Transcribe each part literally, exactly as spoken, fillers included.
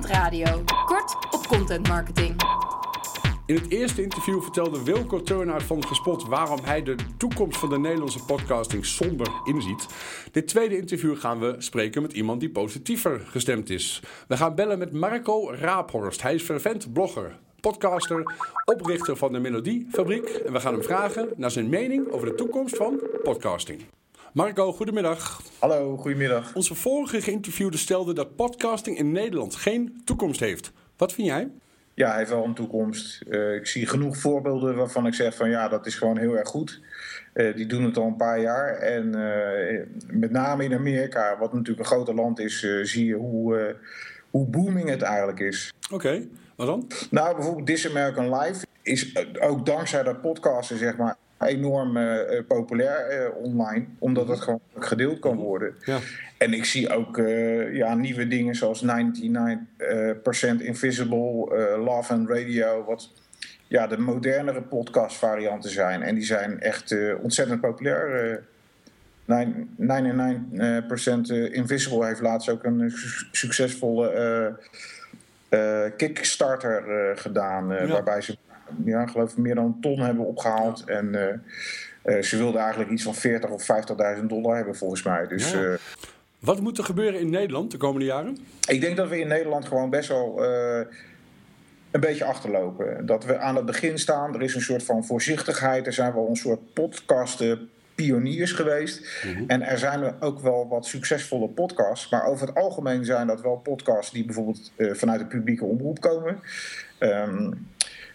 Nederland Radio. Kort op content marketing. In het eerste interview vertelde Wilco Turnhout van Gespot waarom hij de toekomst van de Nederlandse podcasting somber inziet. Dit tweede interview gaan we spreken met iemand die positiever gestemd is. We gaan bellen met Marco Raaphorst. Hij is fervent blogger, podcaster, oprichter van de Melodiefabriek. En we gaan hem vragen naar zijn mening over de toekomst van podcasting. Marco, goedemiddag. Hallo, goedemiddag. Onze vorige geïnterviewde stelde dat podcasting in Nederland geen toekomst heeft. Wat vind jij? Ja, hij heeft wel een toekomst. Uh, ik zie genoeg voorbeelden waarvan ik zeg van ja, dat is gewoon heel erg goed. Uh, die doen het al een paar jaar. En uh, met name in Amerika, wat natuurlijk een groter land is, uh, zie je hoe, uh, hoe booming het eigenlijk is. Oké, okay. Wat dan? Nou, bijvoorbeeld This American Life is ook dankzij dat podcasten, zeg maar, enorm uh, populair uh, online, omdat het gewoon gedeeld kan worden. Ja. En ik zie ook uh, ja, nieuwe dingen zoals negenennegentig procent Invisible, uh, Love and Radio, wat ja, de modernere podcastvarianten zijn. En die zijn echt uh, ontzettend populair. Uh, negenennegentig procent Invisible heeft laatst ook een su- succesvolle uh, uh, Kickstarter uh, gedaan, uh, ja. waarbij ze ja, geloof ik meer dan een ton hebben opgehaald. Ja. En uh, uh, ze wilden eigenlijk iets van veertig of vijftigduizend dollar hebben volgens mij. Dus, ja. uh, Wat moet er gebeuren in Nederland de komende jaren? Ik denk dat we in Nederland gewoon best wel uh, een beetje achterlopen. Dat we aan het begin staan. Er is een soort van voorzichtigheid. Er zijn wel een soort podcasten pioniers geweest. Mm-hmm. En er zijn ook wel wat succesvolle podcasts. Maar over het algemeen zijn dat wel podcasts die bijvoorbeeld uh, vanuit de publieke omroep komen. Um,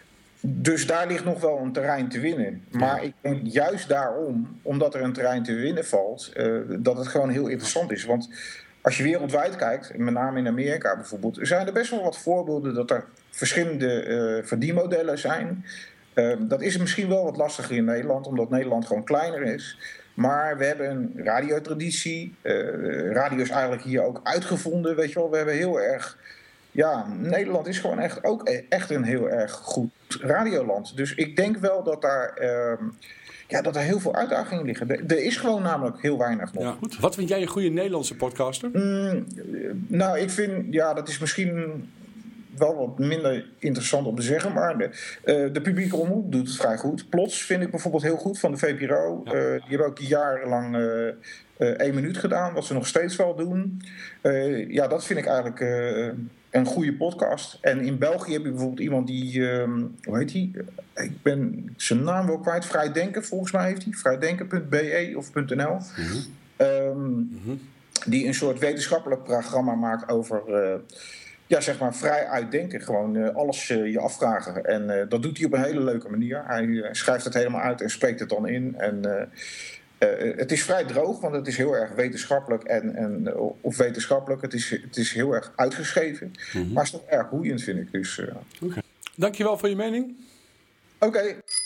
Dus daar ligt nog wel een terrein te winnen. Maar ik denk juist daarom, omdat er een terrein te winnen valt, uh, dat het gewoon heel interessant is. Want als je wereldwijd kijkt, met name in Amerika bijvoorbeeld, zijn er best wel wat voorbeelden dat er verschillende uh, verdienmodellen zijn. Uh, dat is misschien wel wat lastiger in Nederland, omdat Nederland gewoon kleiner is. Maar we hebben een radiotraditie. Uh, radio is eigenlijk hier ook uitgevonden, weet je wel. We hebben heel erg... Ja, Nederland is gewoon echt ook echt een heel erg goed radioland. Dus ik denk wel dat daar, uh, ja, dat er heel veel uitdagingen liggen. Er, er is gewoon namelijk heel weinig nog. Ja, goed. Wat vind jij een goede Nederlandse podcaster? Mm, nou, ik vind, ja, dat is misschien wel wat minder interessant om te zeggen. Maar de, uh, de publieke omroep doet het vrij goed. Plots vind ik bijvoorbeeld heel goed van de V P R O. Ja. Uh, die hebben ook jarenlang uh, uh, één minuut gedaan. Wat ze nog steeds wel doen. Uh, ja, dat vind ik eigenlijk... Uh, een goede podcast. En in België heb je bijvoorbeeld iemand die... Um, hoe heet hij? Ik ben zijn naam wel kwijt. Vrijdenken, volgens mij heeft hij. vrijdenken punt b e of .n l. Mm-hmm. Um, mm-hmm. Die een soort wetenschappelijk programma maakt over... Uh, ja, zeg maar vrij uitdenken. Gewoon uh, alles uh, je afvragen. En uh, dat doet hij op een hele leuke manier. Hij uh, schrijft het helemaal uit en spreekt het dan in. En... Uh, Uh, het is vrij droog, want het is heel erg wetenschappelijk en, en of wetenschappelijk. Het is, het is heel erg uitgeschreven, mm-hmm. maar het is toch erg boeiend, vind ik. Dus, uh... okay. Dankjewel voor je mening. Oké. Okay.